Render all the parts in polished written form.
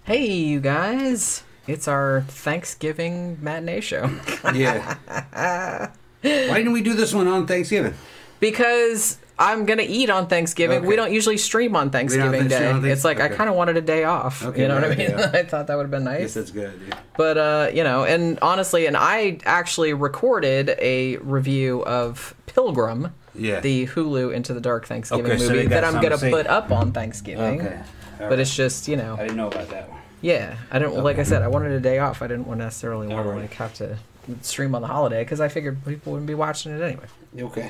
Hey, you guys. It's our Thanksgiving matinee show. Yeah. Why didn't we do this one on Thanksgiving? Because I'm going to eat on Thanksgiving. Okay. We don't usually stream on Thanksgiving Day. It's like, I okay. kind of wanted a day off. Okay, you know what I right, mean? yeah. I thought that would have been nice. Yes, that's good. Yeah. But, you know, and honestly, and I actually recorded a review of Pilgrim, Yeah. the Hulu Into the Dark Thanksgiving Okay, so movie you got that I'm going to something to say. put up on Thanksgiving. Okay. All But it's just, you know. I didn't know about that one. Yeah, I didn't. Like I said, I wanted a day off. I didn't necessarily want to Alright. like have to stream on the holiday because I figured people wouldn't be watching it anyway. Okay.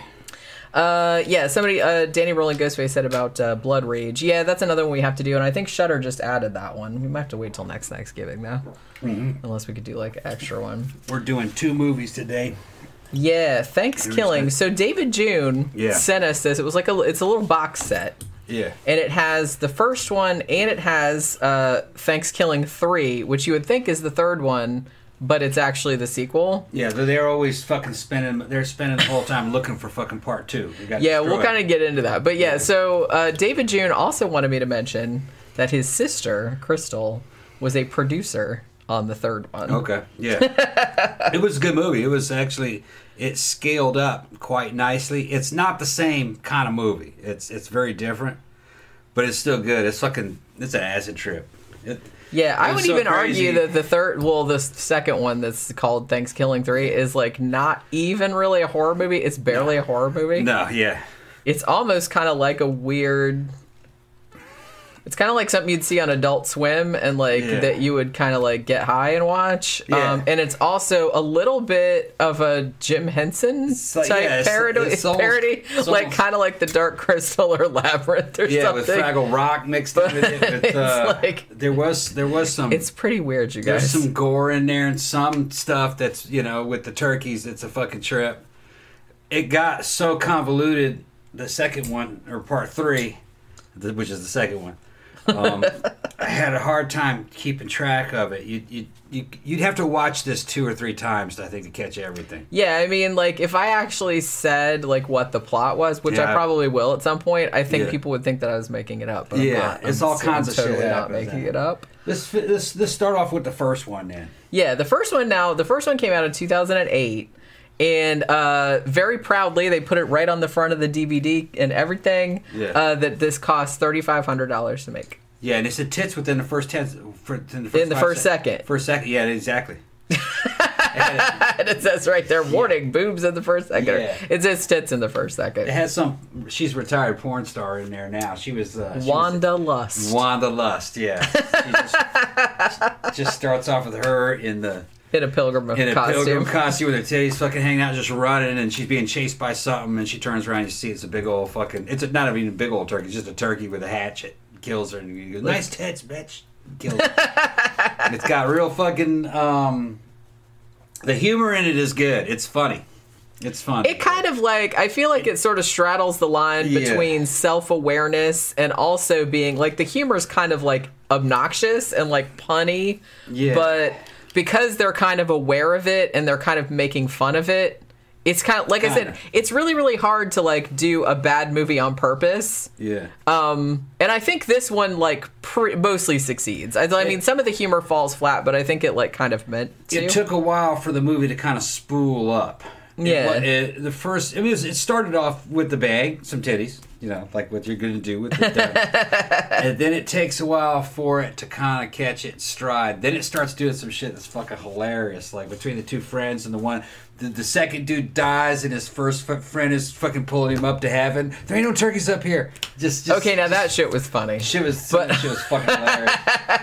Yeah. Somebody, Danny Rolling Ghostface said about Blood Rage. Yeah, that's another one we have to do, and I think Shudder just added that one. We might have to wait till next Thanksgiving though, unless we could do like an extra one. We're doing 2 movies today. Yeah, Thanksgiving. So David June Yeah. sent us this. It was like it's a little box set. Yeah. And it has the first one, and it has Thanksgiving 3, which you would think is the third one, but it's actually the sequel. Yeah, they're always fucking they're spending the whole time looking for fucking part 2. Yeah, we'll kind of get into that. But yeah, so David June also wanted me to mention that his sister, Crystal, was a producer on the third one. Okay. Yeah. It was a good movie. It was actually... It scaled up quite nicely. It's not the same kind of movie. It's very different, but it's still good. It's an acid trip. I would so even crazy. argue that the second one that's called Thanksgiving 3 is like not even really a horror movie. It's barely a horror movie. No, yeah. It's almost kind of like a weird... It's kind of like something you'd see on Adult Swim and like that you would kind of like get high and watch. Yeah. And it's also a little bit of a Jim Henson type parody, it's almost, like kind of like the Dark Crystal or Labyrinth or something. with Fraggle Rock mixed in with it. With, it's like, there was some. It's pretty weird, you guys. There's some gore in there and some stuff that's with the turkeys. It's a fucking trip. It got so convoluted. The second one or part 3, which is the second one. I had a hard time keeping track of it. You'd have to watch this 2 or 3 times, I think, to catch everything. Yeah, I mean, like, if I actually said, like, what the plot was, which I probably will at some point, I think people would think that I was making it up. But I'm not. It's all kinds of shit. Totally not making it up. Let's start off with the first one, then. Yeah, the first one came out in 2008. And very proudly, they put it right on the front of the DVD and everything. Yeah. That this cost $3,500 to make. Yeah, and it said tits within the first 10. In the first second. First second, yeah, exactly. And it says right there, warning, boobs in the first second. Yeah. It says tits in the first second. It has some. She's a retired porn star in there now. She was Wanda Lust. Wanda Lust, yeah. She just starts off with her in a pilgrim costume with her titties fucking hanging out, just running, and she's being chased by something, and she turns around and you see it's a big old fucking... It's not even a big old turkey, it's just a turkey with a hatchet. Kills her, and you go, nice tits, bitch. Kills her. And it's got real fucking... the humor in it is good. It's funny. It's fun. It kind of like, I feel like it sort of straddles the line between self-awareness and also being, like, the humor is kind of, like, obnoxious and, like, punny. Yeah. But because they're kind of aware of it and they're kind of making fun of it, it's kind of, like I said, it's really, really hard to, like, do a bad movie on purpose. Yeah. And I think this one, like, mostly succeeds. I mean, some of the humor falls flat, but I think it, like, kind of meant to. It took a while for the movie to kind of spool up. Yeah. It started off with the bang, some titties, like what you're going to do with it. And then it takes a while for it to kind of catch its stride. Then it starts doing some shit that's fucking hilarious, like between the 2 friends and the second dude dies and his first friend is fucking pulling him up to heaven. There ain't no turkeys up here. Just okay, now that shit was funny. Shit was fucking hilarious.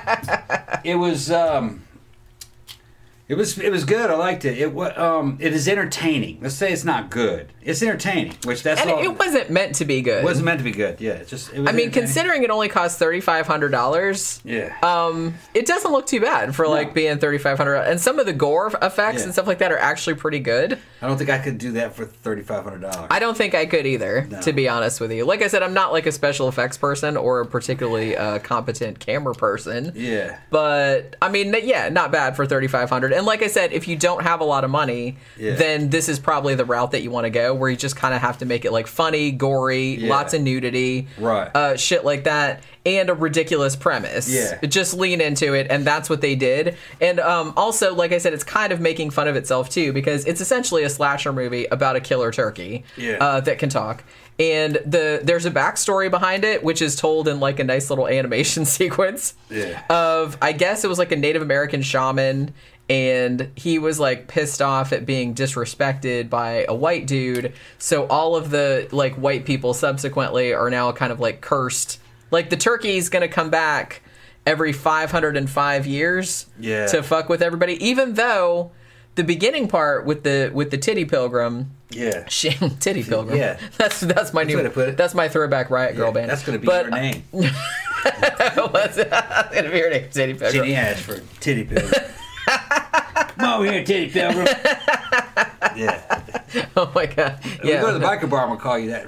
It was good. I liked it. It is entertaining. Let's say it's not good. It's entertaining, which that's and all. It wasn't meant to be good. It wasn't meant to be good. Yeah, it was I mean, considering it only cost $3,500. Yeah. It doesn't look too bad for like being $3,500, and some of the gore effects and stuff like that are actually pretty good. I don't think I could do that for $3,500. I don't think I could either, to be honest with you. Like I said, I'm not like a special effects person or a particularly competent camera person. Yeah. But I mean, yeah, not bad for $3,500. And like I said, if you don't have a lot of money, then this is probably the route that you want to go, where you just kind of have to make it like funny, gory, lots of nudity, shit like that, and a ridiculous premise. Just lean into it, and that's what they did. And also, like I said, it's kind of making fun of itself too, because it's essentially a slasher movie about a killer turkey that can talk. And there's a backstory behind it, which is told in like a nice little animation sequence of, I guess it was like a Native American shaman, and he was like pissed off at being disrespected by a white dude. So all of the like white people subsequently are now kind of like cursed. Like the turkey's gonna come back every 505 years to fuck with everybody, even though the beginning part with the titty pilgrim. Titty pilgrim. That's my new. That's my throwback Riot Girl band. That's gonna be your name. What's gonna be your name? Titty pilgrim. Jenny Ashford. Titty pilgrim. Come over here, titty pilgrim. Oh my god. We go to the biker bar, we'll call you that.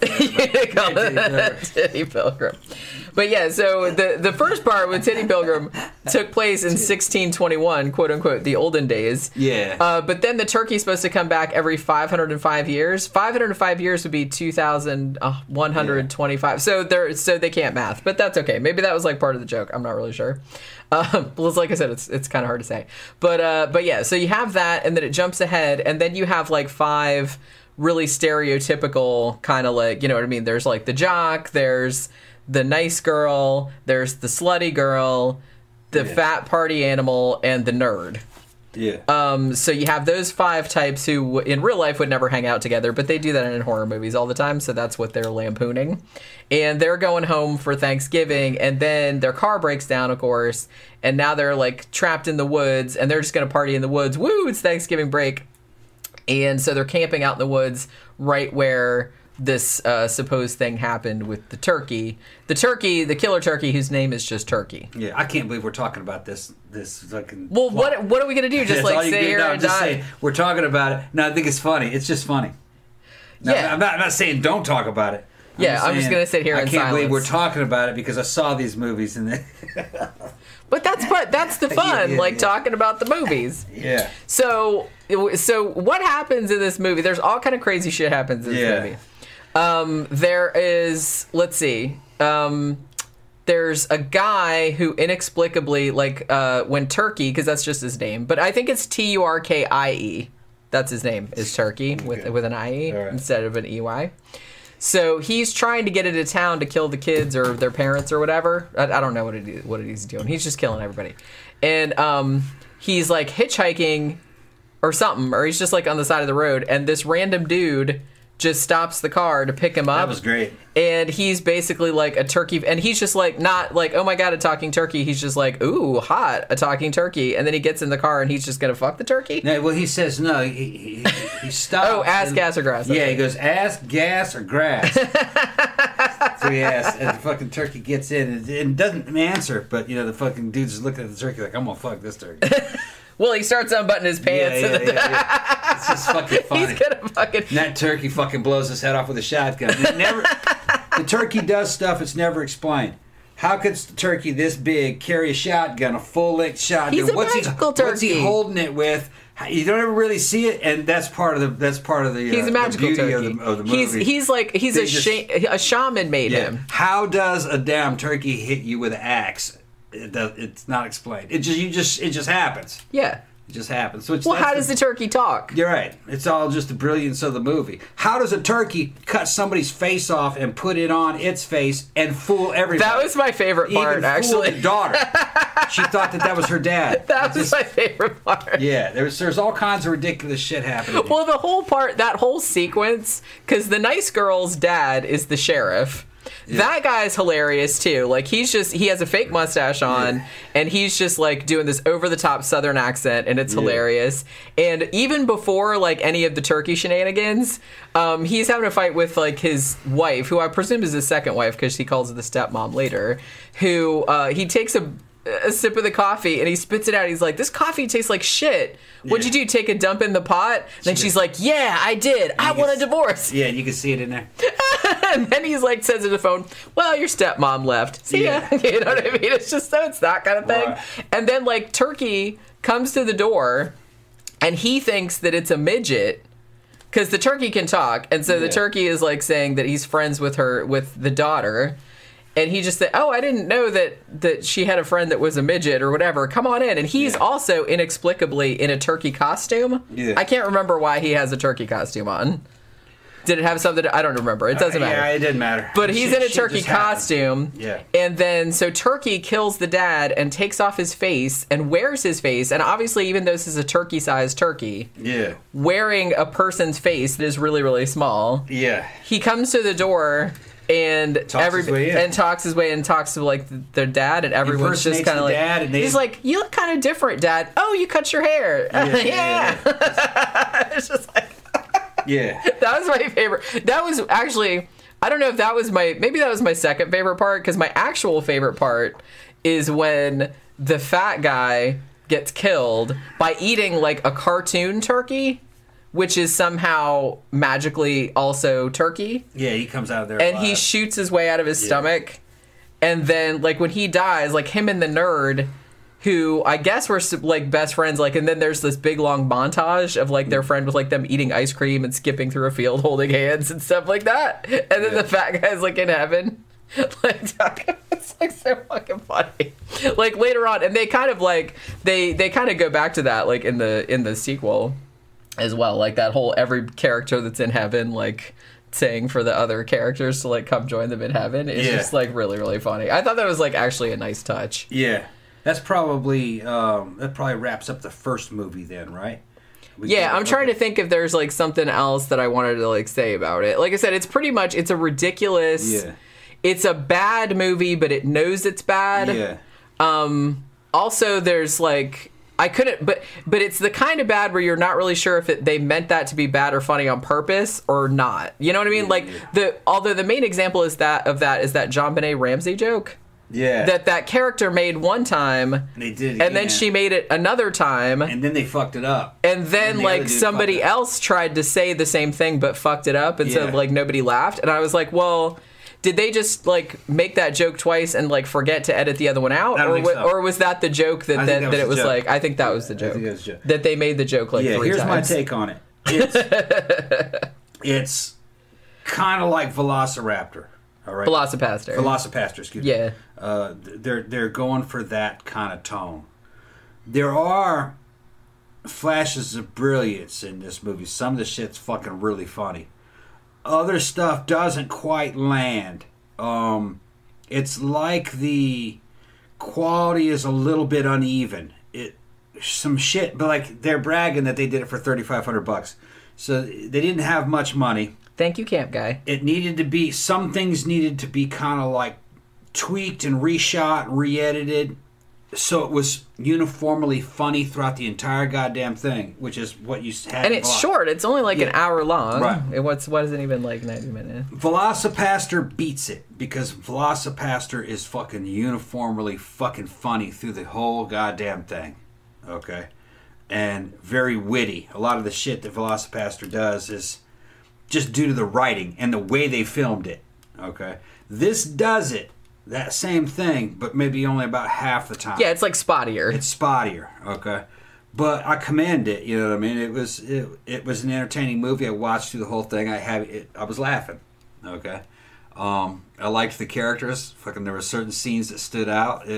Titty pilgrim. But yeah, so the first part with Titty Pilgrim took place in 1621, quote unquote, the olden days. But then the turkey's supposed to come back every 505 years. 505 years would be 2,125. So they can't math, but that's okay. Maybe that was like part of the joke. I'm not really sure. Like I said, it's kind of hard to say. But yeah, so you have that, and then it jumps ahead, and then you have like 5 really stereotypical kind of like, you know what I mean? There's like the jock, there's the nice girl, there's the slutty girl, the fat party animal, and the nerd. So you have those 5 types who in real life would never hang out together, but they do that in horror movies all the time, so that's what they're lampooning. And they're going home for Thanksgiving, and then their car breaks down, of course, and now they're like trapped in the woods, and they're just going to party in the woods. Woo, it's Thanksgiving break. And so they're camping out in the woods right where this supposed thing happened with the turkey. The killer turkey, whose name is just Turkey. I can't believe we're talking about this fucking... Well, what are we going to do? Just like stay here and die? Say, we're talking about it. No, I think it's funny. It's just funny. No, I'm not saying don't talk about it. I'm just going to sit here in silence. I can't believe we're talking about it because I saw these movies and But that's the fun, talking about the movies. So what happens in this movie? There's all kind of crazy shit happens in this movie. There is, let's see, there's a guy who inexplicably, when Turkey, because that's just his name, but I think it's Turkie. That's his name, is Turkey, with an IE instead of an EY. So he's trying to get into town to kill the kids or their parents or whatever. I don't know what he's doing. He's just killing everybody. And he's like hitchhiking or something, or he's just like on the side of the road, and this random dude just stops the car to pick him up. That was great. And he's basically like a turkey, and he's just like not like, oh my god, a talking turkey. He's just like, ooh, hot, a talking turkey. And then he gets in the car and he's just gonna fuck the turkey. No, well, he says no. He stops. Oh, ass, gas, or grass. Yeah, he goes ass, gas, or grass. So he asks, and the fucking turkey gets in and doesn't answer. But the fucking dude's just looking at the turkey like, I'm gonna fuck this turkey. Well, he starts unbuttoning his pants. It's just fucking funny. He's gonna fucking... And that turkey fucking blows his head off with a shotgun. The turkey does stuff it's never explained. How could the turkey this big carry a shotgun, a full-length shotgun? He's a magical turkey. What's he holding it with? You don't ever really see it, and that's part of the. He's a magical beauty turkey. Of the movie. He's a shaman made him. How does a damn turkey hit you with an axe? It's not explained. It just happens. Yeah. It just happens. So how does the turkey talk? You're right. It's all just the brilliance of the movie. How does a turkey cut somebody's face off and put it on its face and fool everybody? That was my favorite part, actually. Even fooled the daughter. She thought that was her dad. That was my favorite part. Yeah, there's all kinds of ridiculous shit happening. Well, that whole sequence, because the nice girl's dad is the sheriff. Yeah. That guy's hilarious too. Like he has a fake mustache on, and he's just like doing this over the top Southern accent, and it's hilarious. And even before like any of the turkey shenanigans, he's having a fight with like his wife, who I presume is his second wife because he calls her the stepmom later. Who he takes a sip of the coffee and he spits it out. He's like, "This coffee tastes like shit. What'd you do? Take a dump in the pot?" And then she's like, "Yeah, I did. I want a divorce." Yeah, you can see it in there. And then he's like, says to the phone, "Well, your stepmom left. See ya." You know what I mean? It's just it's that kind of thing. Right. And then like Turkey comes to the door and he thinks that it's a midget because the turkey can talk, and so the turkey is like saying that he's friends with the daughter. And he just said, "Oh, I didn't know that she had a friend that was a midget or whatever. Come on in." And he's also inexplicably in a turkey costume. Yeah. I can't remember why he has a turkey costume on. Did it have something I don't remember. It doesn't matter. Yeah, it didn't matter. But he's in a turkey costume. Yeah. And then, so Turkey kills the dad and takes off his face and wears his face. And obviously, even though this is a turkey-sized turkey, wearing a person's face that is really, really small. Yeah. He comes to the door and talks his way in and talks to like their dad, and everyone's just kind of like, he's like, "You look kind of different, Dad. Oh, you cut your hair." Yeah. It's just like, that was my favorite. That was actually, I don't know if that was maybe that was my second favorite part, because my actual favorite part is when the fat guy gets killed by eating like a cartoon turkey, which is somehow magically also turkey. Yeah, he comes out of there and alive. He shoots his way out of his stomach. And then, like, when he dies, like, him and the nerd, who I guess were, like, best friends, like, and then there's this big, long montage of, like, their friend with, like, them eating ice cream and skipping through a field holding hands and stuff like that. And then the fat guy's, like, in heaven. Like, it's, like, so fucking funny. Like, later on, and they kind of, like, they kind of go back to that, like, in the sequel as well, like that whole every character that's in heaven like saying for the other characters to like come join them in heaven is just like really, really funny. I thought that was like actually a nice touch. Yeah, that's probably that probably wraps up the first movie then, right? I'm trying to think if there's like something else that I wanted to like say about it. Like I said, it's pretty much, it's a ridiculous, it's a bad movie, but it knows it's bad. Also there's like, I couldn't, but it's the kind of bad where you're not really sure if they meant that to be bad or funny on purpose or not. You know what I mean? Like although the main example is that JonBenet Ramsey joke. Yeah. That character made one time. And they did it again. And then she made it another time. And then they fucked it up. And then like somebody else tried to say the same thing but fucked it up, and so like nobody laughed. And I was like, well, did they just like make that joke twice and like forget to edit the other one out, or was that the joke that it was like? I think that was the joke. I think that was the joke. That they made the joke like 3 times. Here's my take on it. It's kind of like Velociraptor. All right. Velocipaster. Excuse me. Yeah. They're going for that kind of tone. There are flashes of brilliance in this movie. Some of the shit's fucking really funny. Other stuff doesn't quite land. It's like the quality is a little bit uneven. Some shit, but like they're bragging that they did it for $3,500. So they didn't have much money. Thank you, camp guy. It needed to be, some things needed to be kind of like tweaked and reshot, re-edited, so it was uniformly funny throughout the entire goddamn thing, which is what you had. And it's short. It's only like an hour long. Right. What isn't even like 90 minutes. Velocipaster beats it because Velocipaster is fucking uniformly fucking funny through the whole goddamn thing. Okay? And very witty. A lot of the shit that Velocipaster does is just due to the writing and the way they filmed it. Okay? This does it. That same thing, but maybe only about half the time. Yeah, it's like spottier. It's spottier, okay? But I commend it, you know what I mean? It was an entertaining movie. I watched through the whole thing. I was laughing, okay? I liked the characters. Fucking, there were certain scenes that stood out.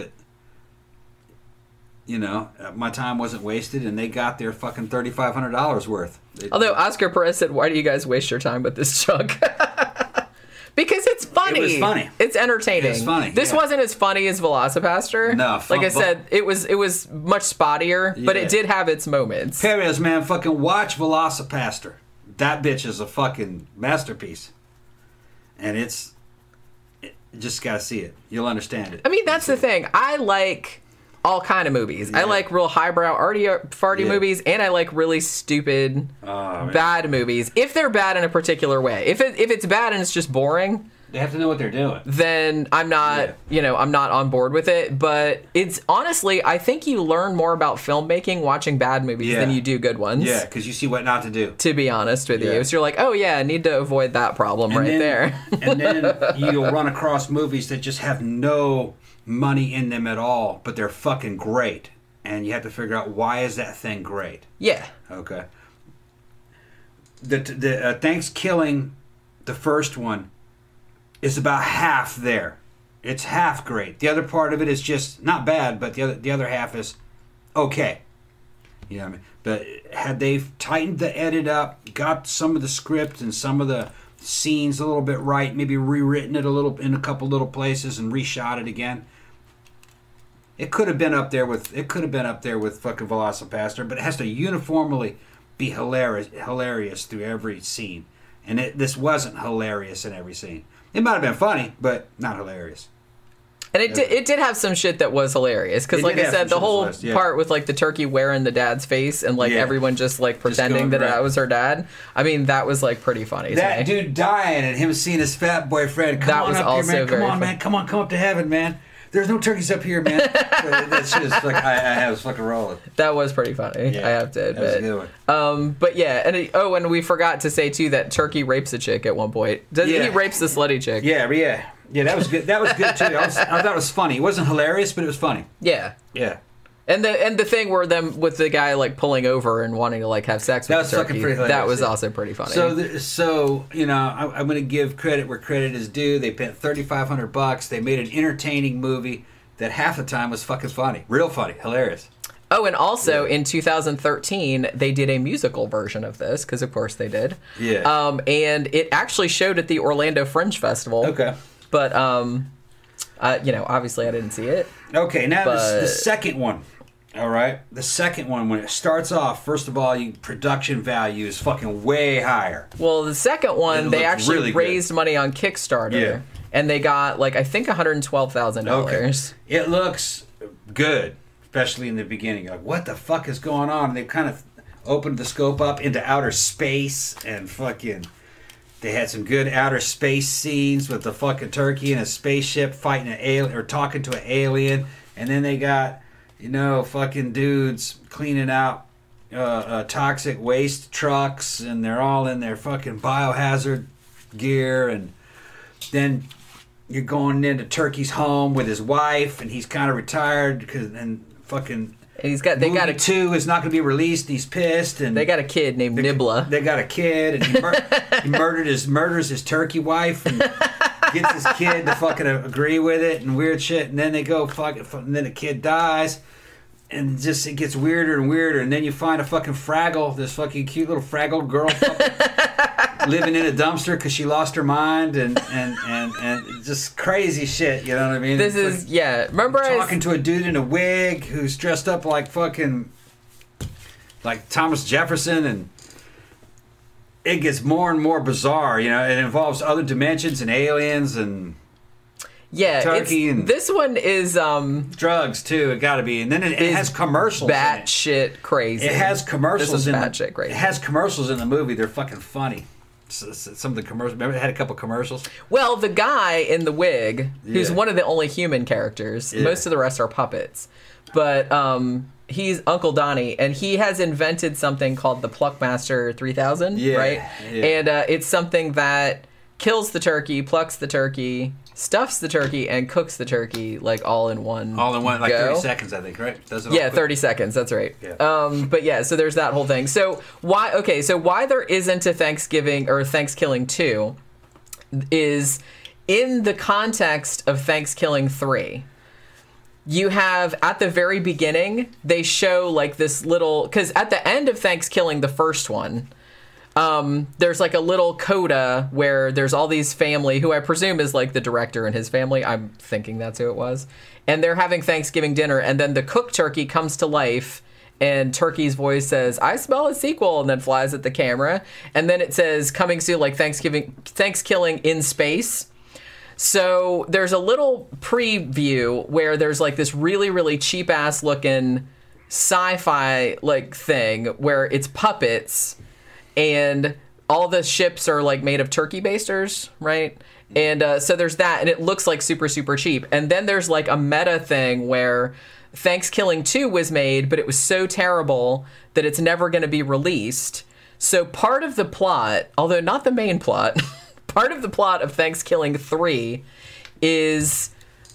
My time wasn't wasted, and they got their fucking $3,500 worth. Although Oscar Perez said, "Why do you guys waste your time with this junk?" Because it's funny. It was funny. It's entertaining. It was funny. This wasn't as funny as Velocipaster. No. Like I said, it was much spottier, but it did have its moments. Perez, man, fucking watch Velocipaster. That bitch is a fucking masterpiece. And you just gotta see it. You'll understand it. I mean, that's the thing. I like all kind of movies. Yeah. I like real highbrow, farty movies, and I like really stupid, bad movies. If they're bad in a particular way. If it's bad and it's just boring, they have to know what they're doing. Then I'm not, I'm not on board with it. But it's honestly, I think you learn more about filmmaking watching bad movies than you do good ones. Yeah, because you see what not to do. To be honest with you, so you're like, oh yeah, I need to avoid that problem there. And then you'll run across movies that just have no money in them at all, but they're fucking great. and you have to figure out why is that thing great. Yeah. Okay. The Thanksgiving, the first one, is about half there. It's half great. The other part of it is just not bad, but the other half is okay. You know what I mean? But had they tightened the edit up, got some of the script and some of the scenes a little bit right, maybe rewritten it a little in a couple little places and reshot it again, it could have been up there with fucking Velocipaster. But it has to uniformly be hilarious through every scene, and this wasn't hilarious in every scene. It might have been funny, but not hilarious. And it did have some shit that was hilarious because, like I said, the whole part with like the turkey wearing the dad's face and like everyone just like pretending that that was her dad. I mean, that was like pretty funny. That dude dying and him seeing his fat boyfriend. Come on up here, man. Come on, man. Come up to heaven, man. There's no turkeys up here, man. That shit is like I was fucking rolling. That was pretty funny. Yeah, I have to admit. That was a good one. But yeah, and we forgot to say too that Turkey rapes a chick at one point. He rapes the slutty chick. Yeah, that was good. That was good too. I thought it was funny. It wasn't hilarious, but it was funny. Yeah. And the thing where them with the guy like pulling over and wanting to like have sex with the turkey, that was also pretty funny. So you know, I'm going to give credit where credit is due. They spent $3,500. They made an entertaining movie that half the time was fucking funny, real funny, hilarious. Oh, and also in 2013 they did a musical version of this because of course they did. Yeah. And it actually showed at the Orlando Fringe Festival. Okay. But you know, obviously I didn't see it. Okay, now the second one. All right, the second one, when it starts off, first of all, production value is fucking way higher. Well, the second one, they actually really raised money on Kickstarter, and they got like I think $112,000. Okay. It looks good, especially in the beginning. You're like, what the fuck is going on? And they kind of opened the scope up into outer space and fucking. They had some good outer space scenes with the fucking turkey in a spaceship fighting an alien or talking to an alien, and then they got. You know, fucking dudes cleaning out toxic waste trucks, and they're all in their fucking biohazard gear. And then you're going into Turkey's home with his wife, and he's kind of retired and fucking. And they got a 2 is not going to be released. And he's pissed, and they got a kid named Nibla. They got a kid, and he murders his turkey wife, and gets his kid to fucking agree with it and weird shit. And then they go and then the kid dies, and just it gets weirder and weirder. And then you find a fucking Fraggle, this fucking cute little Fraggle girl, living in a dumpster because she lost her mind, and just crazy shit. You know what I mean? This is Remember talking to a dude in a wig who's dressed up like fucking like Thomas Jefferson, and it gets more and more bizarre. You know, it involves other dimensions and aliens and turkey and this one is drugs too. It got to be, and then it has commercials. Batshit crazy. It has commercials. This is batshit crazy. It has commercials in the movie. They're fucking funny. Some of the commercials. Remember, it had a couple commercials. Well, the guy in the wig, who's one of the only human characters. Most of the rest are puppets, but he's Uncle Donnie, and he has invented something called the Pluckmaster 3000, right? Yeah. And it's something that kills the turkey, plucks the turkey, stuffs the turkey, and cooks the turkey like all in one like 30 seconds, I think, right? Does it 30 seconds, that's right. Yeah. But yeah, so there's that whole thing. So why there isn't a Thanksgiving or Thanksgiving 2 is in the context of Thanksgiving 3. You have, at the very beginning, they show like this little, because at the end of Thanksgiving, the first one, there's like a little coda where there's all these family, who I presume is like the director and his family. I'm thinking that's who it was. And they're having Thanksgiving dinner, and then the cooked turkey comes to life, and Turkey's voice says, "I smell a sequel," and then flies at the camera. And then it says, "Coming soon," like Thanksgiving in space. So there's a little preview where there's like this really, really cheap ass looking sci-fi like thing where it's puppets and all the ships are like made of turkey basters, right? And so there's that, and it looks like super, super cheap. And then there's like a meta thing where Thanksgiving 2 was made, but it was so terrible that it's never going to be released. So part of the plot, although not the main plot, part of the plot of Thanksgiving 3 is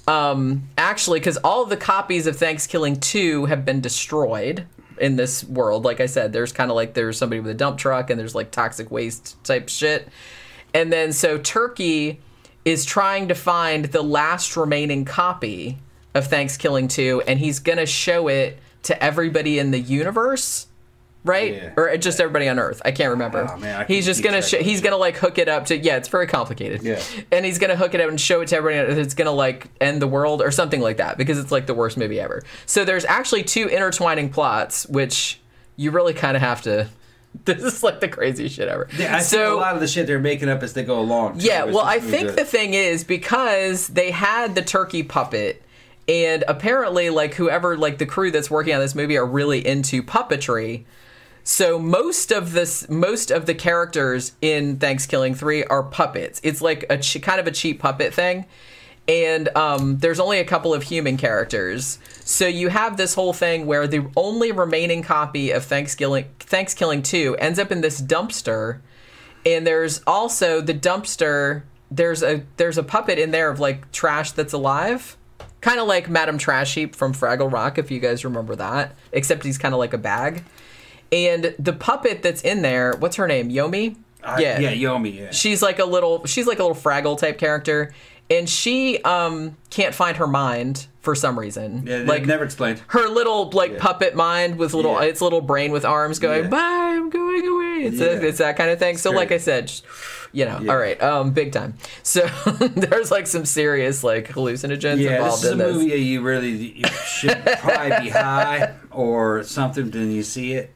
Actually, because all of the copies of Thanksgiving 2 have been destroyed in this world. Like I said, there's kind of like there's somebody with a dump truck and there's like toxic waste type shit. And then so Turkey is trying to find the last remaining copy of Thanksgiving 2, and he's going to show it to everybody in the universe. Right? Yeah. Or just everybody on Earth. I can't remember. Oh, man, he's just going to he's going to like hook it up to it's very complicated. Yeah. And he's going to hook it up and show it to everybody on Earth. It's going to like end the world or something like that because it's like the worst movie ever. So there's actually 2 intertwining plots which you really kind of have to this is like the craziest shit ever. Yeah, I think a lot of the shit they're making up as they go along. Yeah, well, I think the thing is because they had the turkey puppet and apparently like whoever like the crew that's working on this movie are really into puppetry. So most of the characters in Thanksgiving 3 are puppets. It's like a kind of a cheap puppet thing. And there's only a couple of human characters. So you have this whole thing where the only remaining copy of Thanksgiving 2 ends up in this dumpster. And there's also the dumpster, there's a puppet in there of like trash that's alive. Kind of like Madame Trash Heap from Fraggle Rock, if you guys remember that. Except he's kind of like a bag. And the puppet that's in there, what's her name? Yomi? Yeah, Yomi, yeah. She's like a little Fraggle type character. And she can't find her mind for some reason. Yeah, like never explained. Her little puppet mind with its little brain with arms going, bye, I'm going away. It's that kind of thing. So like I said, all right, big time. So there's like some serious like hallucinogens involved in this. Yeah, this is a movie you should probably be high or something when you see it.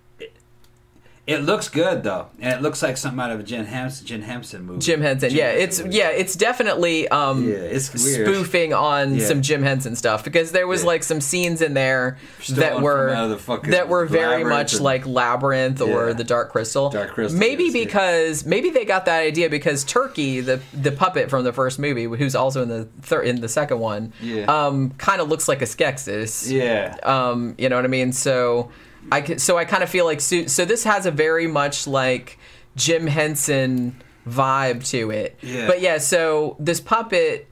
It looks good though, and it looks like something out of a Jim Henson movie. Jim Henson, it's definitely it's weird. Spoofing on some Jim Henson stuff because there was like some scenes in there that were very much like Labyrinth or The Dark Crystal. Maybe they got that idea because Turkey, the puppet from the first movie, who's also in the second one, kind of looks like a Skeksis. Yeah. You know what I mean? So I kind of feel like so this has a very much like Jim Henson vibe to it. Yeah. But so this puppet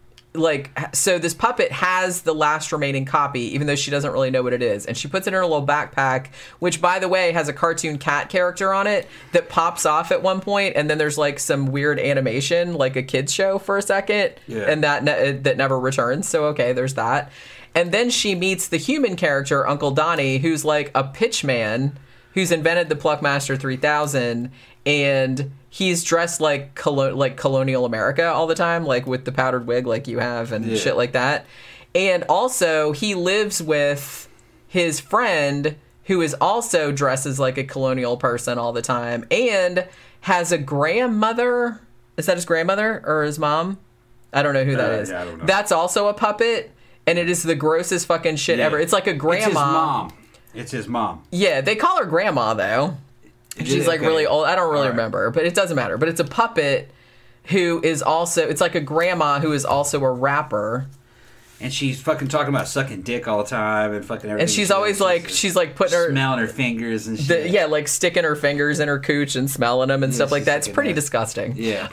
has the last remaining copy, even though she doesn't really know what it is, and she puts it in her little backpack, which by the way has a cartoon cat character on it that pops off at one point, and then there's like some weird animation, like a kids show for a second, and that never returns. So okay, there's that. And then she meets the human character, Uncle Donnie, who's like a pitchman who's invented the Pluckmaster 3000, and he's dressed like colonial America all the time, like with the powdered wig like you have and shit like that. And also, he lives with his friend who is also dresses like a colonial person all the time and has a grandmother. Is that his grandmother or his mom? I don't know who that is. I don't know. That's also a puppet. And it is the grossest fucking shit ever. It's like a grandma. It's his mom. Yeah, they call her grandma, though. She's like really old. I don't really remember, but it doesn't matter. But it's a puppet who is also... It's like a grandma who is also a rapper. And she's fucking talking about sucking dick all the time and fucking everything. And she's always like, she's like putting her... Smelling her fingers and shit. Like sticking her fingers in her cooch and smelling them and stuff like that. It's pretty disgusting. Yeah.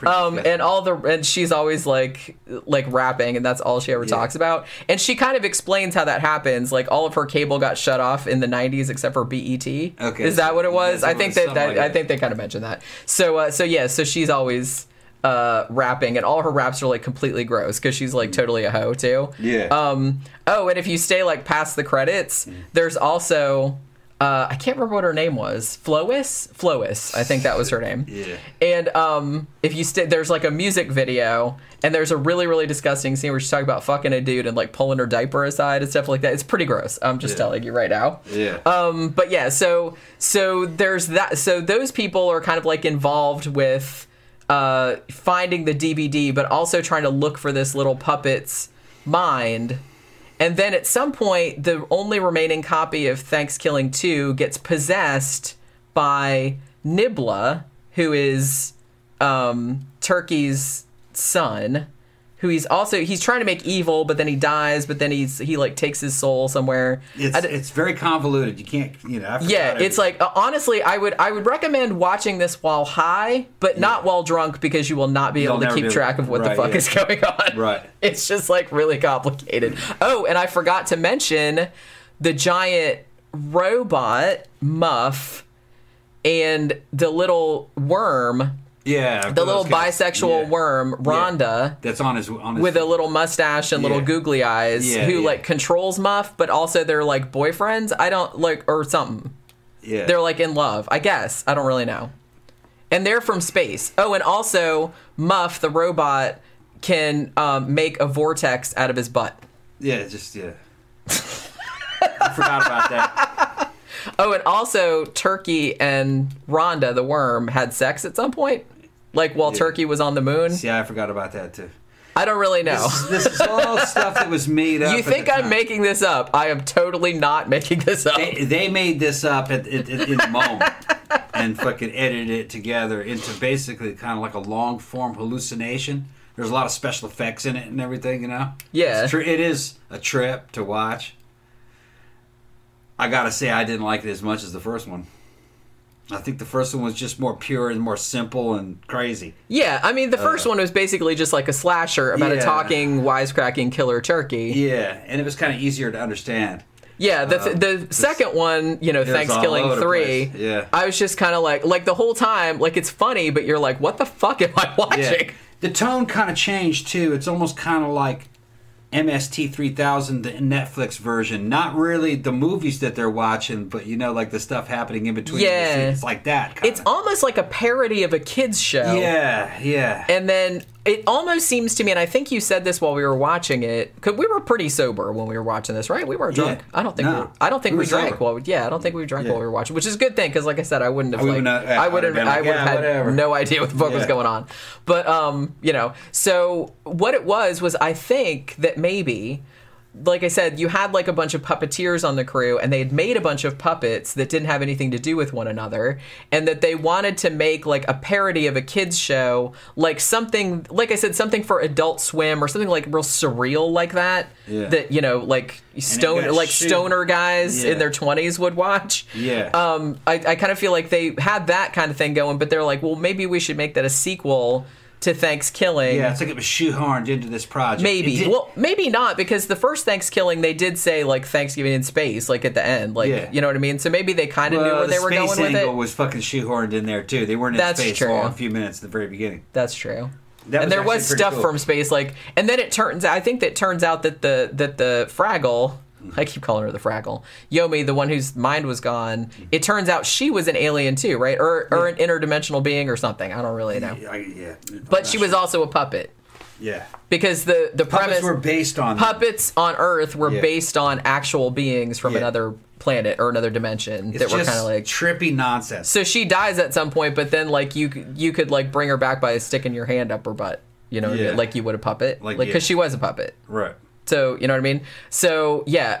And she's always like rapping, and that's all she ever talks about. And she kind of explains how that happens. Like all of her cable got shut off in the 90s except for BET. Okay. Is that what it was? I think I think they kind of mentioned that. So she's always... rapping, and all her raps are like completely gross because she's like totally a hoe too. Yeah. And if you stay like past the credits, there's also I can't remember what her name was. Flois, I think that was her name. Yeah. And if you stay, there's like a music video, and there's a really really disgusting scene where she's talking about fucking a dude and like pulling her diaper aside and stuff like that. It's pretty gross. I'm just telling you right now. Yeah. But yeah, so there's that. So those people are kind of like involved with finding the DVD, but also trying to look for this little puppet's mind. And then at some point, the only remaining copy of Thanksgiving 2 gets possessed by Nibla, who is Turkey's son, he's trying to make evil, but then he dies, but then he like takes his soul somewhere. It's very convoluted. You can't, yeah, it's like honestly, I would recommend watching this while high, but not while drunk, because you will not be able to keep track of what the fuck is going on. Right. It's just like really complicated. Oh, and I forgot to mention the giant robot Muff and the little worm. Yeah, the little bisexual worm, Rhonda, that's on his with a little mustache and little googly eyes, who like controls Muff, but also they're like boyfriends. I don't like, or something. Yeah, they're like in love, I guess. I don't really know. And they're from space. Oh, and also Muff, the robot, can make a vortex out of his butt. Yeah, I forgot about that. Oh, and also Turkey and Rhonda, the worm, had sex at some point? Like while Turkey was on the moon? Yeah, I forgot about that too. I don't really know. This is all stuff that was made up. You think I'm making this up? I am totally not making this up. They made this up in the moment and fucking edited it together into basically kind of like a long form hallucination. There's a lot of special effects in it and everything, Yeah. It is a trip to watch. I gotta say, I didn't like it as much as the first one. I think the first one was just more pure and more simple and crazy. Yeah, I mean, the first one was basically just like a slasher about a talking, wisecracking killer turkey. Yeah, and it was kind of easier to understand. Yeah, the second one, Thanksgiving 3, I was just kind of like the whole time, like it's funny, but you're like, what the fuck am I watching? Yeah. The tone kind of changed too. It's almost kind of like MST3000, the Netflix version. Not really the movies that they're watching, but like the stuff happening in between. Yeah, it's like that. Kinda. It's almost like a parody of a kids show. Yeah. And then it almost seems to me, and I think you said this while we were watching it, because we were pretty sober when we were watching this, right? We weren't drunk. Yeah. I don't think we drank. Well, I don't think we drank while we were watching, which is a good thing, because like I said, I wouldn't have I would have had no idea what the fuck was going on. But so what it was I think that maybe, like I said, you had like a bunch of puppeteers on the crew, and they had made a bunch of puppets that didn't have anything to do with one another, and that they wanted to make like a parody of a kids show, like something, like I said, something for Adult Swim or something like real surreal like that. Yeah. That like stoner guys in their 20s would watch. Yeah. I kind of feel like they had that kind of thing going, but they're like, well, maybe we should make that a sequel to Thanksgiving. Yeah, it's like it was shoehorned into this project. Maybe. Well, maybe not, because the first Thanksgiving they did say like Thanksgiving in space, like at the end, like you know what I mean. So maybe they kind of knew where they were going with it. The space angle was fucking shoehorned in there too. They weren't in space for a few minutes at the very beginning. That's true. And there was stuff from space, like, and then it turns out that the Fraggle. I keep calling her the Fraggle. Yomi, the one whose mind was gone, it turns out she was an alien too, right? Or an interdimensional being or something. I don't really know. But she was also a puppet. Yeah. Because the premise were based on puppets on Earth were based on actual beings from another planet or another dimension that were kind of like trippy nonsense. So she dies at some point, but then like you could like bring her back by sticking your hand up her butt, like you would a puppet, like because she was a puppet, right? So, you know what I mean? So, yeah,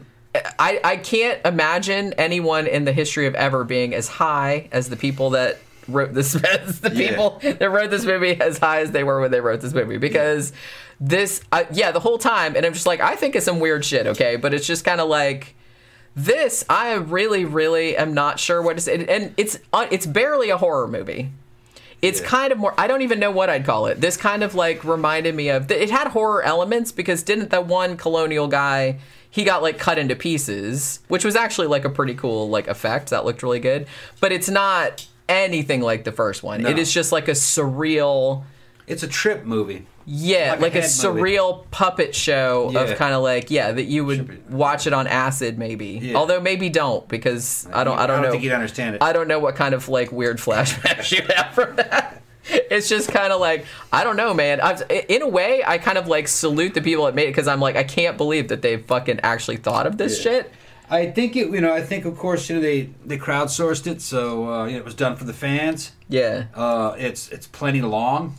I can't imagine anyone in the history of ever being as high as the people that wrote this, people that wrote this movie, as high as they were when they wrote this movie. Because this, the whole time, and I'm just like, I think it's some weird shit, okay? But it's just kind of like, this, I really, really am not sure what to say. And it's barely a horror movie. It's kind of more, I don't even know what I'd call it. This kind of like reminded me of, it had horror elements, because didn't that one colonial guy, he got like cut into pieces, which was actually like a pretty cool like effect. That looked really good. But it's not anything like the first one. No. It is just like a surreal. It's a trip movie. Yeah, like a surreal puppet show of kind of like, that you would watch it on acid maybe. Yeah. Although maybe don't, because I don't know. I don't think you'd understand it. I don't know what kind of like weird flashbacks you have from that. It's just kind of like, I don't know, man. In a way, I kind of like salute the people that made it, because I'm like, I can't believe that they fucking actually thought of this shit. I think of course, they crowdsourced it, so it was done for the fans. Yeah. It's plenty long.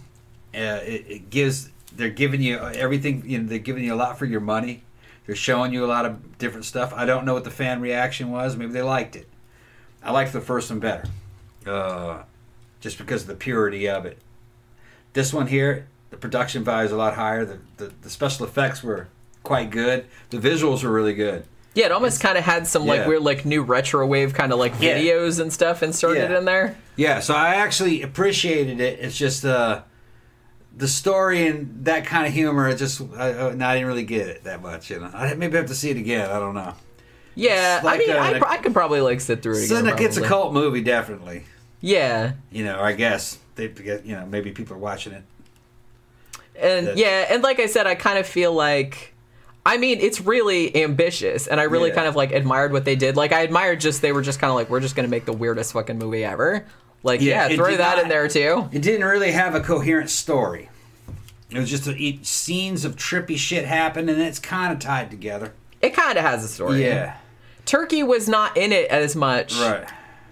They're giving you everything, they're giving you a lot for your money. They're showing you a lot of different stuff. I don't know what the fan reaction was. Maybe they liked it. I liked the first one better. Just because of the purity of it. This one here, The production value is a lot higher. The special effects were quite good. The visuals were really good. Yeah, it almost kind of had some like weird like new retro wave kind of like videos and stuff inserted in there. Yeah, so I actually appreciated it. It's just the story and that kind of humor. I didn't really get it that much. You know, I maybe have to see it again. I don't know. Yeah, like I could probably like sit through it again. It's a cult movie, definitely. Yeah. You know, I guess maybe people are watching it. And and like I said, I kind of feel like, I mean, it's really ambitious, and I really kind of like admired what they did. Like, I admired they were just kind of like, we're just gonna make the weirdest fucking movie ever. Like, throw that in there too. It didn't really have a coherent story. It was just scenes of trippy shit happen, and it's kind of tied together. It kind of has a story. Yeah. Turkey was not in it as much. Right.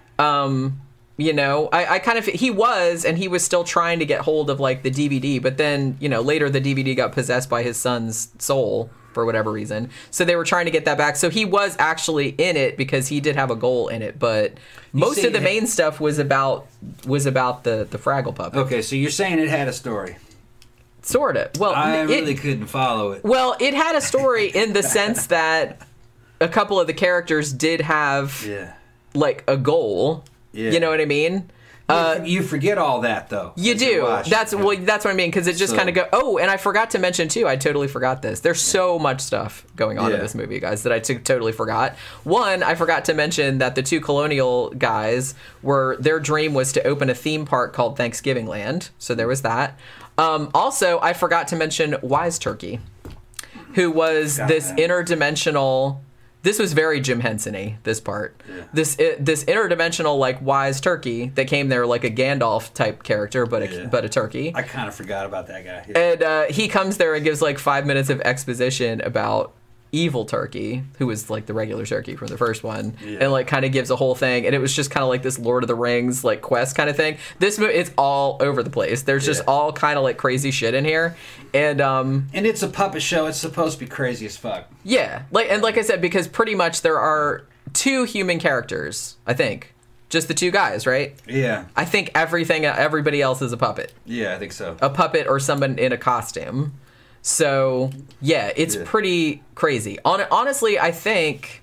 You know, I kind of, he was still trying to get hold of like the DVD, but then, you know, later the DVD got possessed by his son's soul for whatever reason. So they were trying to get that back. So he was actually in it because he did have a goal in it, but most of the main stuff was about the Fraggle puppet. Okay, so you're saying it had a story. Sort of. Well, I really couldn't follow it. Well, it had a story in the sense that a couple of the characters did have like a goal. Yeah. You know what I mean? You forget all that, though. You do. That's what I mean, because it just kind of go. Oh, and I forgot to mention too. I totally forgot this. There's so much stuff going on in this movie, guys, that I totally forgot. One, I forgot to mention that the two Colonial guys their dream was to open a theme park called Thanksgiving Land. So there was that. Also, I forgot to mention Wise Turkey, who was this interdimensional. This was very Jim Henson-y, this part. Yeah. This interdimensional, like, wise turkey that came there like a Gandalf type character, but a turkey. I kind of forgot about that guy. Yeah. And he comes there and gives like 5 minutes of exposition about evil turkey, who was like the regular turkey from the first one, and like kind of gives a whole thing, and it was just kind of like this Lord of the Rings like quest kind of thing. This movie, it's all over the place. There's just all kind of like crazy shit in here, and it's a puppet show. It's supposed to be crazy as fuck. Yeah, like I said, because pretty much there are 2 human characters, I think. Just the 2 guys, right? Yeah. I think everybody else is a puppet. Yeah, I think so. A puppet or someone in a costume. So, yeah, it's pretty crazy. Honestly, I think,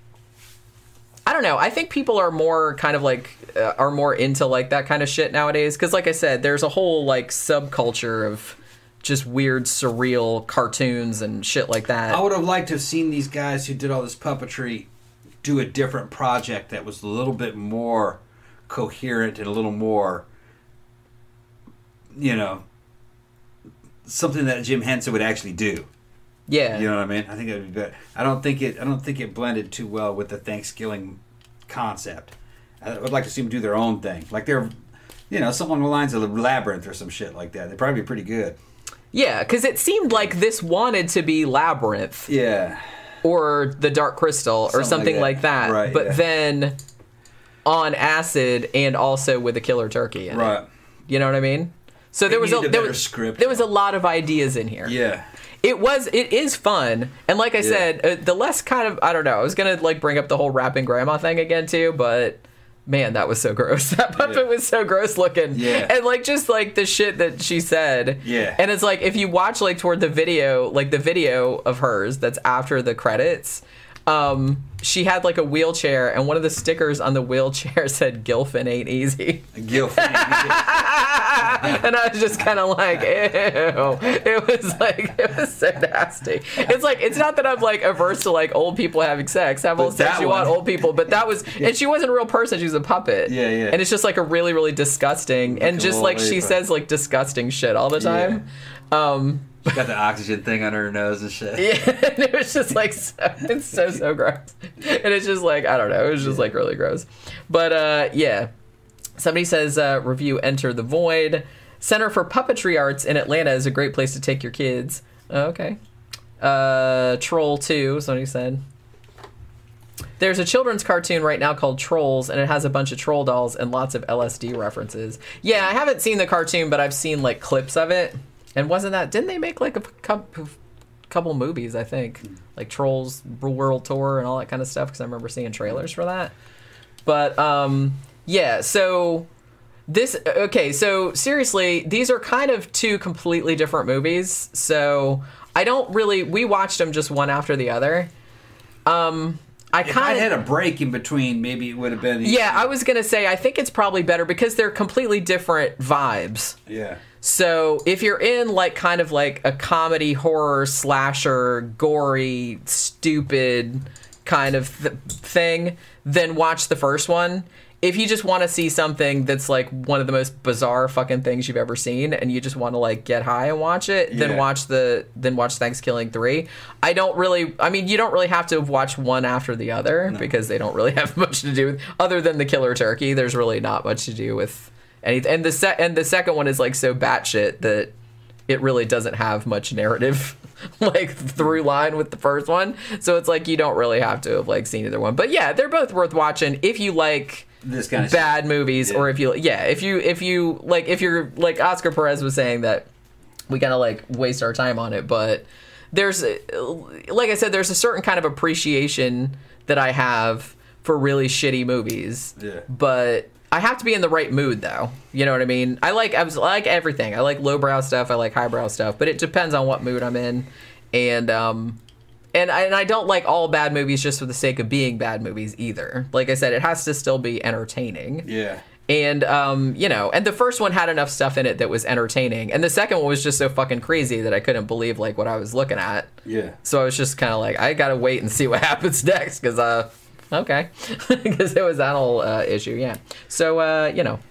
I don't know, I think people are more kind of like, are more into like that kind of shit nowadays. Because like I said, there's a whole like subculture of just weird, surreal cartoons and shit like that. I would have liked to have seen these guys who did all this puppetry do a different project that was a little bit more coherent and a little more, you know, something that Jim Henson would actually do. Yeah. You know what I mean? I think it would be better. I don't think it blended too well with the Thanksgiving concept. I would like to see them do their own thing. Like they're, you know, something along the lines of the Labyrinth or some shit like that. They'd probably be pretty good. Yeah, because it seemed like this wanted to be Labyrinth. Yeah. Or the Dark Crystal or something like that. Right, but then on acid and also with a killer turkey in it. You know what I mean? So there was a lot of ideas in here. Yeah. It is fun. And like I said, the less kind of, I don't know, I was going to like bring up the whole rapping grandma thing again too, but man, that was so gross. That puppet was so gross looking. Yeah. And like just like the shit that she said. Yeah. And it's like if you watch like toward the video of hers that's after the credits, she had like a wheelchair, and one of the stickers on the wheelchair said "Gilfin ain't easy." Gilfin ain't easy. And I was just kind of like, ew. It was so nasty. It's like, it's not that I'm like averse to like old people having sex. Have all sex you want, old people. But that was, and she wasn't a real person. She was a puppet. Yeah, yeah. And it's just like a really, really disgusting, and just like she says like disgusting shit all the time. Yeah. She got the oxygen thing under her nose and shit. Yeah, and it was just like, it's so gross. And it's just like, I don't know, it was just like really gross. But yeah. Somebody says, review Enter the Void. Center for Puppetry Arts in Atlanta is a great place to take your kids. Okay. Troll 2, somebody said. There's a children's cartoon right now called Trolls, and it has a bunch of troll dolls and lots of LSD references. Yeah, I haven't seen the cartoon, but I've seen like clips of it. And didn't they make like a couple movies, I think? Like Trolls World Tour and all that kind of stuff, because I remember seeing trailers for that. But, yeah, so Okay, so seriously, these are kind of two completely different movies. So we watched them just one after the other. If I had a break in between, maybe it would have been easier. Yeah, I was going to say, I think it's probably better because they're completely different vibes. Yeah. So if you're in like kind of like a comedy, horror, slasher, gory, stupid kind of thing, then watch the first one. If you just want to see something that's like one of the most bizarre fucking things you've ever seen, and you just want to like get high and watch it, then watch Thanksgiving 3. You don't really have to watch one after the other because they don't really have much to do with, other than the killer turkey. There's really not much to do with anything. And the second one is like so batshit that it really doesn't have much narrative like through line with the first one. So it's like you don't really have to have like seen either one. But yeah, they're both worth watching if you like this kind of bad movies, or if you're like Oscar Perez was saying that we gotta like waste our time on it, but there's, like I said, there's a certain kind of appreciation that I have for really shitty movies. Yeah. But I have to be in the right mood, though. You know what I mean? I like everything. I like lowbrow stuff. I like highbrow stuff. But it depends on what mood I'm in, and I don't like all bad movies just for the sake of being bad movies either. Like I said, it has to still be entertaining. Yeah. And, and the first one had enough stuff in it that was entertaining. And the second one was just so fucking crazy that I couldn't believe, like, what I was looking at. Yeah. So I was just kind of like, I gotta wait and see what happens next, because, okay. Because it was that whole issue, yeah. So,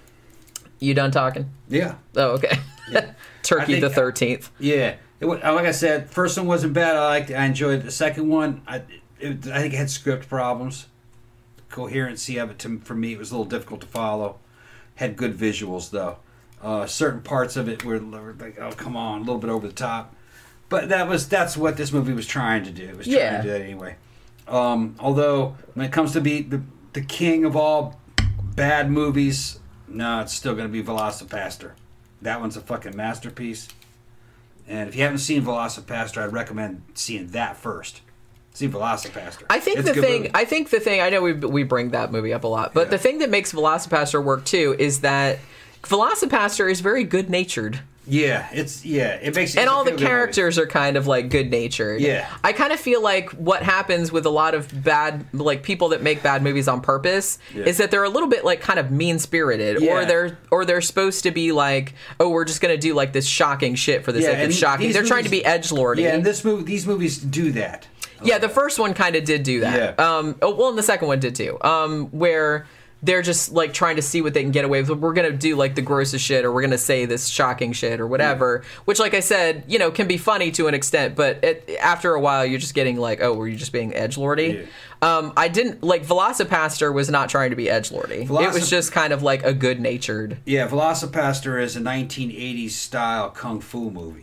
you done talking? Yeah. Oh, okay. Yeah. Turkey the 13th. Yeah. Like I said, first one wasn't bad. I enjoyed it. The second one, I think it had script problems. The coherency of it, for me, it was a little difficult to follow. Had good visuals, though. Certain parts of it were like, oh, come on, a little bit over the top. But that's what this movie was trying to do. It was trying to do that anyway. Although, when it comes to be the king of all bad movies, no, it's still going to be VelociPastor. That one's a fucking masterpiece. And if you haven't seen VelociPastor, I'd recommend seeing that first. See VelociPastor. I think the thing. I know we bring that movie up a lot, but the thing that makes VelociPastor work too is that VelociPastor is very good natured. Yeah, it makes. And all the characters are kind of like good natured. Yeah, I kind of feel like what happens with a lot of bad, like people that make bad movies on purpose, is that they're a little bit like kind of mean spirited, or they're supposed to be like, oh, we're just gonna do like this shocking shit for the sake of shocking. They're trying to be edgelordy. Yeah, and these movies do that. Yeah, the first one kind of did do that. Yeah. And the second one did too. Where they're just like trying to see what they can get away with. We're gonna do like the grossest shit, or we're gonna say this shocking shit, or whatever. Yeah. Which, like I said, can be funny to an extent, but after a while, you're just getting like, oh, were you just being edgelordy? Yeah. I didn't like VelociPastor was not trying to be edgelordy. It was just kind of like a good natured. Yeah, VelociPastor is a 1980s style kung fu movie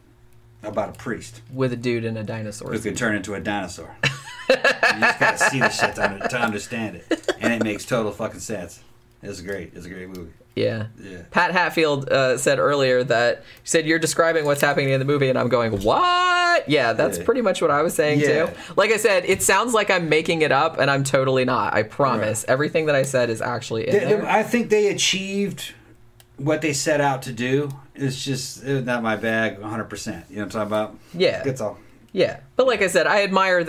about a priest with a dude and a dinosaur who can turn into a dinosaur. You just gotta see the shit to understand it, and it makes total fucking sense. It's great. It's a great movie. Yeah. Pat Hatfield said earlier that he said you're describing what's happening in the movie, and I'm going, what? Yeah, that's pretty much what I was saying too. Like I said, it sounds like I'm making it up, and I'm totally not. I promise. Right. Everything that I said is actually in there. I think they achieved what they set out to do. It's just not my bag 100%. You know what I'm talking about? Yeah. That's all. Yeah. But like I said, I admire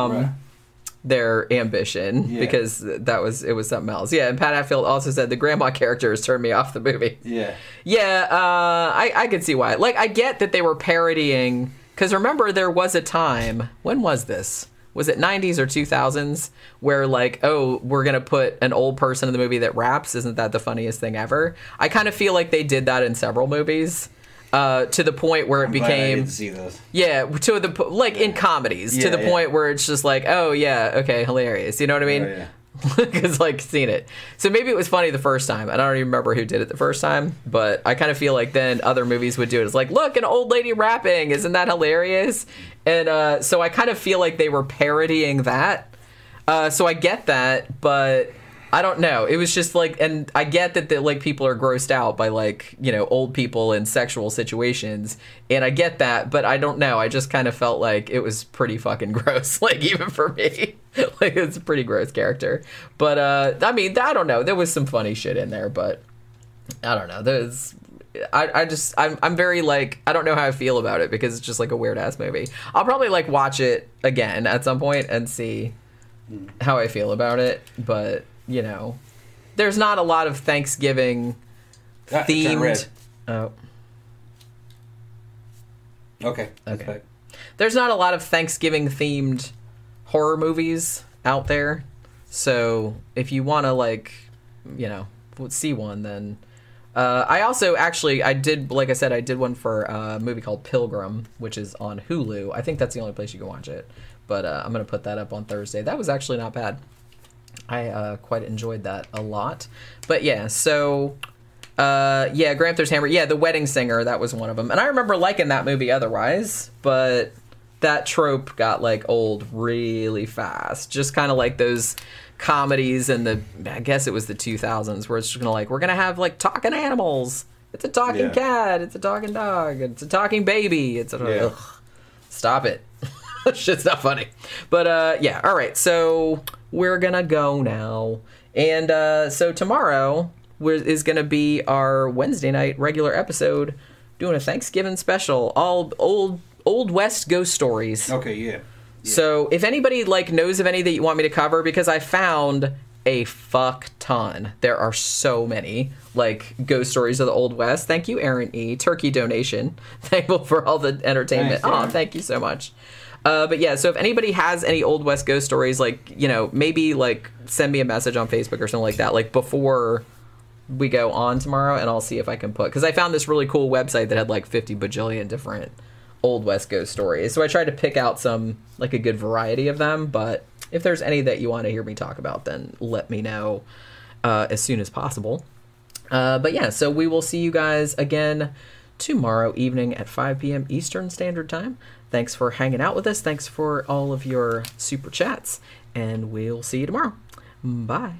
their ambition because it was something else. Yeah, and Pat Hatfield also said the grandma characters turned me off the movie. Yeah. Yeah, I could see why. Like, I get that they were parodying, because remember there was a time, when was this? Was it 90s or 2000s, where like, oh, we're going to put an old person in the movie that raps? Isn't that the funniest thing ever? I kind of feel like they did that in several movies. To the point where it became, I didn't see those. Yeah, to the in comedies, to the point where it's just like, oh yeah, okay, hilarious. You know what I mean? Oh, yeah. Because like seen it, so maybe it was funny the first time. I don't even remember who did it the first time, but I kind of feel like then other movies would do it. It's like, look, an old lady rapping, isn't that hilarious? And so I kind of feel like they were parodying that. So I get that, but I don't know. It was just like, and I get that like people are grossed out by like, old people in sexual situations, and I get that, but I don't know. I just kind of felt like it was pretty fucking gross, like even for me. Like it's a pretty gross character. But I mean, I don't know. There was some funny shit in there, but I don't know. I'm very like, I don't know how I feel about it because it's just like a weird ass movie. I'll probably like watch it again at some point and see how I feel about it. But you know, there's not a lot of Thanksgiving themed. Oh. Okay. Okay. There's not a lot of Thanksgiving themed horror movies out there. So if you want to like, you know, see one, then I also actually I did one for a movie called Pilgrim, which is on Hulu. I think that's the only place you can watch it. But I'm gonna put that up on Thursday. That was actually not bad. I quite enjoyed that a lot. But yeah, so Gramthor's Hammer. Yeah, The Wedding Singer, that was one of them. And I remember liking that movie otherwise, but that trope got like old really fast. Just kind of like those comedies in I guess it was the 2000s, where it's just gonna like, we're gonna have like talking animals. It's a talking cat. It's a talking dog. It's a talking baby. It's ugh. Stop it. Shit's not funny. But all right. So we're gonna go now, and so tomorrow is gonna be our Wednesday night regular episode, doing a Thanksgiving special, all old West ghost stories. Okay, yeah. So if anybody like knows of any that you want me to cover, because I found a fuck ton. There are so many like ghost stories of the Old West. Thank you, Aaron E. Turkey donation. Thankful for all the entertainment. Thanks, thank you so much. But yeah, so if anybody has any Old West ghost stories, like, you know, maybe like send me a message on Facebook or something like that, like before we go on tomorrow, and I'll see if I can put, because I found this really cool website that had like 50 bajillion different Old West ghost stories. So I tried to pick out some, like a good variety of them, but if there's any that you want to hear me talk about, then let me know as soon as possible. But yeah, so we will see you guys again tomorrow evening at 5 p.m. Eastern Standard Time. Thanks for hanging out with us. Thanks for all of your super chats, and we'll see you tomorrow. Bye.